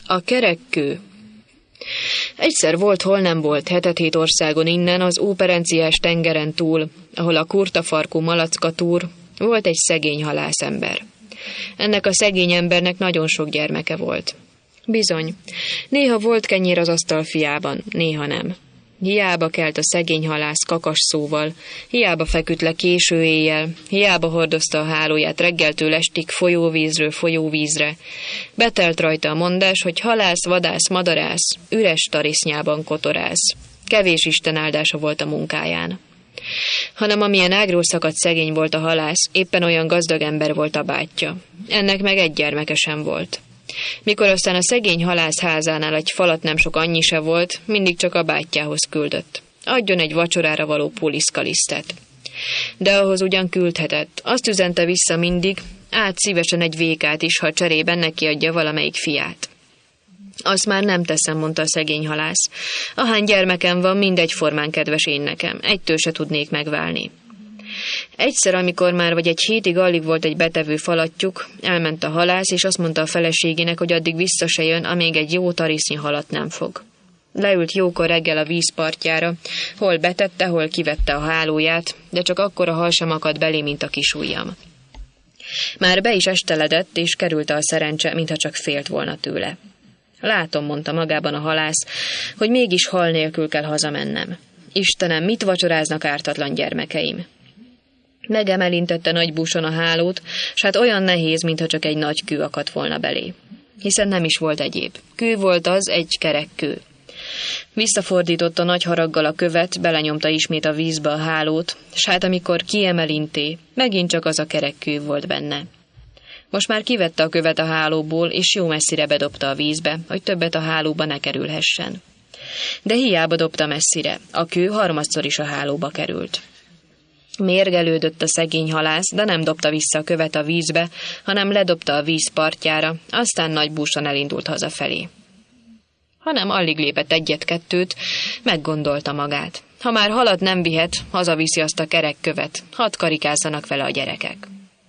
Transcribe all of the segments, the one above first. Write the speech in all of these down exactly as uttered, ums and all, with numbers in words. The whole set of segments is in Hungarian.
A kerekkő. Egyszer volt, hol nem volt, hetet-hét országon innen, az óperenciás tengeren túl, ahol a kurtafarkú malackatúr, volt egy szegény halászember. Ennek a szegény embernek nagyon sok gyermeke volt. Bizony, néha volt kenyér az asztal fiában, néha nem. Hiába kelt a szegény halász kakas szóval, hiába feküdt le késő éjjel, hiába hordozta a hálóját reggeltől estig folyóvízről folyóvízre. Betelt rajta a mondás, hogy halász, vadász, madarász, üres tarisznyában kotorász. Kevés Isten áldása volt a munkáján. Hanem amilyen ágról szakadt szegény volt a halász, éppen olyan gazdag ember volt a bátyja. Ennek meg egy gyermeke sem volt. Mikor aztán a szegény halász házánál egy falat nem sok annyi se volt, mindig csak a bátyjához küldött. Adjon egy vacsorára való puliszkalisztet. De ahhoz ugyan küldhetett. Azt üzente vissza mindig, át szívesen egy vékát is, ha cserében neki adja valamelyik fiát. Azt már nem teszem, mondta a szegény halász. Ahány gyermekem van, mindegyformán kedves én nekem. Egytől se tudnék megválni. Egyszer, amikor már vagy egy hétig alig volt egy betevő falatjuk, elment a halász, és azt mondta a feleségének, hogy addig vissza se jön, amíg egy jó tarisznyi halat nem fog. Leült jókor reggel a vízpartjára, hol betette, hol kivette a hálóját, de csak akkor a hal sem akadt belé, mint a kis ujjam. Már be is esteledett, és került a szerencse, mintha csak félt volna tőle. Látom, mondta magában a halász, hogy mégis hal nélkül kell hazamennem. Istenem, mit vacsoráznak ártatlan gyermekeim? Megemelintette nagy búson a hálót, s hát olyan nehéz, mintha csak egy nagy kő akadt volna belé. Hiszen nem is volt egyéb. Kő volt az, egy kerek kő. Visszafordította nagy haraggal a követ, belenyomta ismét a vízbe a hálót, s hát amikor kiemelinté, megint csak az a kerek kő volt benne. Most már kivette a követ a hálóból, és jó messzire bedobta a vízbe, hogy többet a hálóba ne kerülhessen. De hiába dobta messzire, a kő harmadszor is a hálóba került. Mérgelődött a szegény halász, de nem dobta vissza a követ a vízbe, hanem ledobta a víz partjára, aztán nagy búsan elindult hazafelé. Hanem alig lépett egyet-kettőt, meggondolta magát. Ha már halat nem vihet, hazaviszi azt a kerek követ, hadd karikázzanak vele a gyerekek.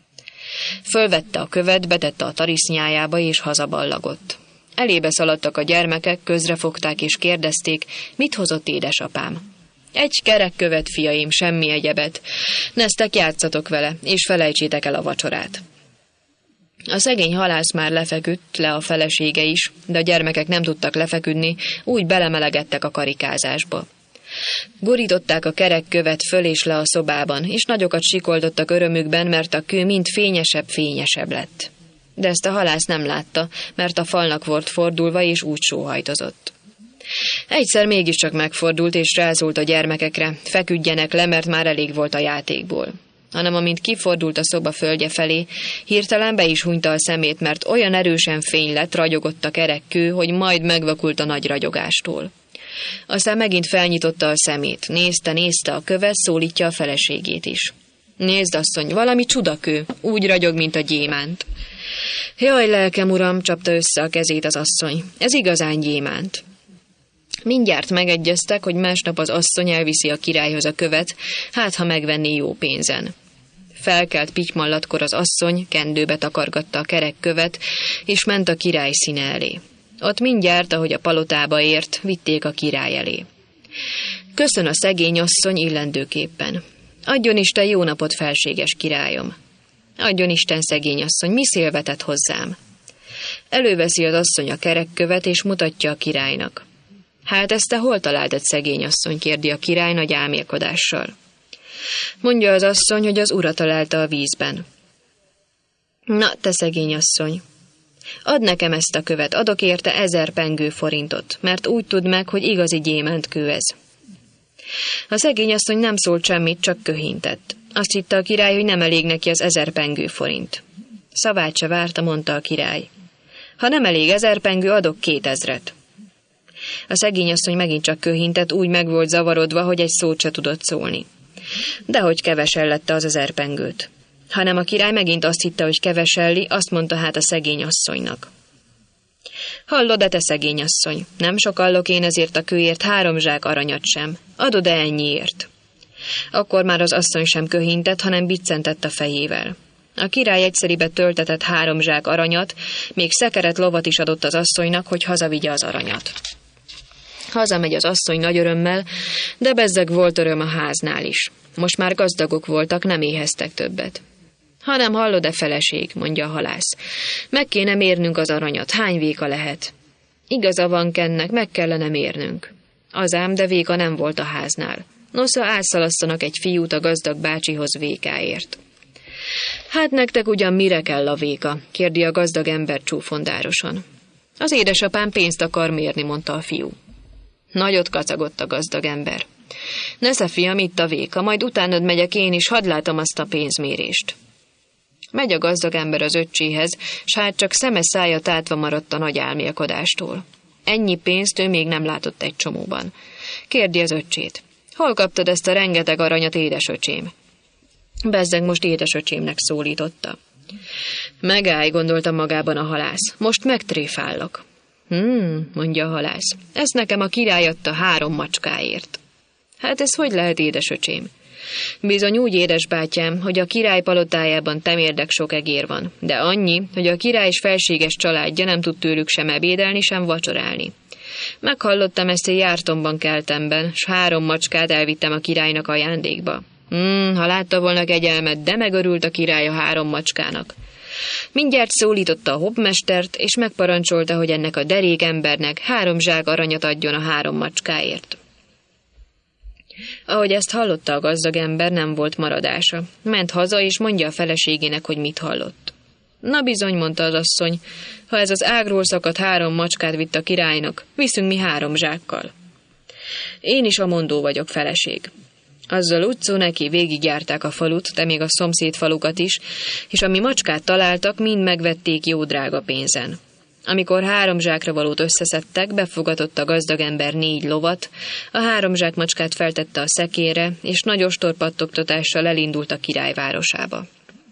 Fölvette a követ, betette a tarisznyájába, és hazaballagott. Elébe szaladtak a gyermekek, közrefogták és kérdezték, mit hozott édesapám. Egy kerekkövet, fiaim, semmi egyebet. Neztek, játszatok vele, és felejtsétek el a vacsorát. A szegény halász már lefeküdt, le a felesége is, de a gyermekek nem tudtak lefeküdni, úgy belemelegettek a karikázásba. Gurították a kerekkövet föl és le a szobában, és nagyokat sikoldottak örömükben, mert a kő mind fényesebb, fényesebb lett. De ezt a halász nem látta, mert a falnak volt fordulva, és úgy sóhajtozott. Egyszer mégiscsak megfordult, és rázult a gyermekekre, feküdjenek le, mert már elég volt a játékból. Hanem amint kifordult a szoba földje felé, hirtelen be is hunyta a szemét, mert olyan erősen fény lett, ragyogott a kerekkő, hogy majd megvakult a nagy ragyogástól. Aztán megint felnyitotta a szemét, nézte, nézte a követ, szólítja a feleségét is. Nézd, asszony, valami csudakő, úgy ragyog, mint a gyémánt. Jaj, lelkem, uram, csapta össze a kezét az asszony, ez igazán gyémánt. Mindjárt megegyeztek, hogy másnap az asszony elviszi a királyhoz a követ, hát ha megvenni jó pénzen. Felkelt pitymallatkor az asszony, kendőbe takargatta a kerek követ, és ment a király színe elé. Ott mindjárt, ahogy a palotába ért, vitték a király elé. Köszön a szegény asszony illendőképpen. Adjon Isten jó napot, felséges királyom. Adjon Isten, szegény asszony, mi szélvetett hozzám? Előveszi az asszony a kerekkövet, és mutatja a királynak. Hát ezt te hol találtad, szegény asszony, kérdi a király nagy álmélkodással. Mondja az asszony, hogy az ura találta a vízben. Na, te szegény asszony, add nekem ezt a követ, adok érte ezer pengő forintot, mert úgy tudd meg, hogy igazi gyémántkő ez. A szegény asszony nem szólt semmit, csak köhintett. Azt hitte a király, hogy nem elég neki az ezer pengő forint. Szavát se várta, mondta a király. Ha nem elég ezer pengő, adok kétezret. A szegény asszony megint csak köhintett, úgy meg volt zavarodva, hogy egy szót se tudott szólni. Dehogy kevesellette az ezer pengőt. Hanem a király megint azt hitte, hogy keveselli, azt mondta hát a szegény asszonynak. Hallod-e, te szegény asszony, nem sokallok én ezért a kőért három zsák aranyat sem. Adod-e ennyiért? Akkor már az asszony sem köhintett, hanem biccentett a fejével. A király egyszeribe töltetett három zsák aranyat, még szekeret lovat is adott az asszonynak, hogy hazavigye az aranyat. Hazamegy az asszony nagy örömmel, de bezzeg volt öröm a háznál is. Most már gazdagok voltak, nem éheztek többet. Hanem hallod-e, feleség, mondja a halász. Meg kéne mérnünk az aranyat, hány véka lehet? Igaza van Kennek, meg kellene mérnünk. Az ám, de véka nem volt a háznál. Nosza átszalasszanak egy fiút a gazdag bácsihoz vékáért. Hát nektek ugyan mire kell a véka? Kérdi a gazdag ember csúfondárosan. Az édesapám pénzt akar mérni, mondta a fiú. Nagyot kacagott a gazdag ember. Nesze, fiam, itt a véka, majd utánad megyek én is, hadd látom azt a pénzmérést. Megy a gazdag ember az öccséhez, s hát csak szeme szája tátva maradt a nagy álmélkodástól. Ennyi pénzt ő még nem látott egy csomóban. Kérdi az öccsét. Hol kaptad ezt a rengeteg aranyat, édesöcsém? Bezzeg most édesöcsémnek szólította. Megállj, gondolta magában a halász, most megtréfállak. Hmm, mondja a halász, ezt nekem a király adta három macskáért. Hát ez hogy lehet, édesöcsém? Bizony úgy, édesbátyám, hogy a király palotájában temérdek sok egér van, de annyi, hogy a király és felséges családja nem tud tőlük sem ebédelni, sem vacsorálni. Meghallottam ezt, egy jártomban keltemben, s három macskát elvittem a királynak ajándékba. Hmm, ha látta volna kegyelmet, de megörült a király a három macskának. Mindjárt szólította a hobmestert, és megparancsolta, hogy ennek a derék embernek három zsák aranyat adjon a három macskáért. Ahogy ezt hallotta a gazdag ember, nem volt maradása. Ment haza, és mondja a feleségének, hogy mit hallott. Na bizony, mondta az asszony, ha ez az ágról szakadt három macskát vitt a királynak, viszünk mi három zsákkal. Én is a mondó vagyok, feleség. Azzal utcó neki végigjárták a falut, de még a szomszéd falukat is, és ami macskát találtak, mind megvették jó drága pénzen. Amikor három zsákra valót összeszedtek, befogadott a gazdag ember négy lovat, a három zsák macskát feltette a szekére, és nagy ostorpattogtatással elindult a király városába.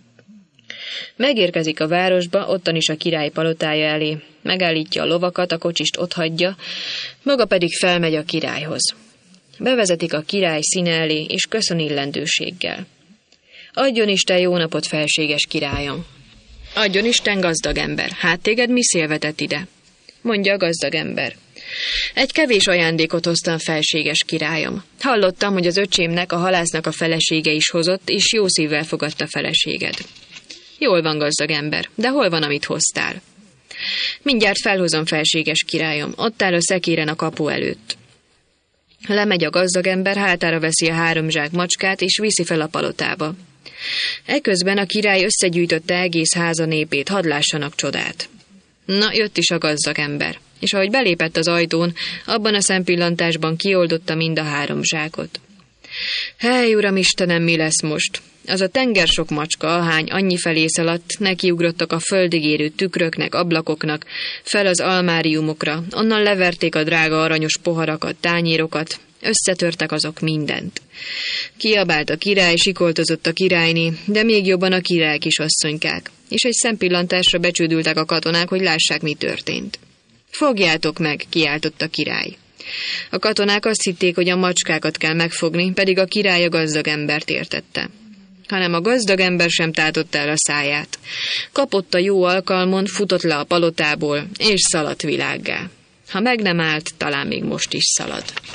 Megérkezik a városba, ottan is a király palotája elé, megállítja a lovakat, a kocsist otthagyja, maga pedig felmegy a királyhoz. Bevezetik a király színe elé, és köszön illendőséggel. Adjon Isten jó napot, felséges királyom! Adjon Isten, gazdag ember, hát téged mi szélvetett ide? Mondja a gazdag ember. Egy kevés ajándékot hoztam, felséges királyom. Hallottam, hogy az öcsémnek, a halásznak a felesége is hozott, és jó szívvel fogadta feleséged. Jól van, gazdag ember, de hol van, amit hoztál? Mindjárt felhozom, felséges királyom, ott áll a szekéren a kapu előtt. Lemegy a gazdag ember, hátára veszi a három zsák macskát, és viszi fel a palotába. Eközben a király összegyűjtötte egész háza népét, hadd lássanak csodát. Na, jött is a gazdag ember, és ahogy belépett az ajtón, abban a szempillantásban kioldotta mind a három zsákot. Hely, uram Istenem, mi lesz most? Az a tenger sok macska, ahány annyi felé szaladt, nekiugrottak a földig érő tükröknek, ablakoknak, fel az almáriumokra, onnan leverték a drága aranyos poharakat, tányérokat, összetörtek azok mindent. Kiabált a király, sikoltozott a királyné, de még jobban a király kisasszonykák, és egy szempillantásra becsődültek a katonák, hogy lássák, mi történt. Fogjátok meg, kiáltott a király. A katonák azt hitték, hogy a macskákat kell megfogni, pedig a király a gazdag embert értette. Hanem a gazdag ember sem tátotta el a száját. Kapott a jó alkalmon, futott le a palotából, és szaladt világgá. Ha meg nem állt, talán még most is szalad.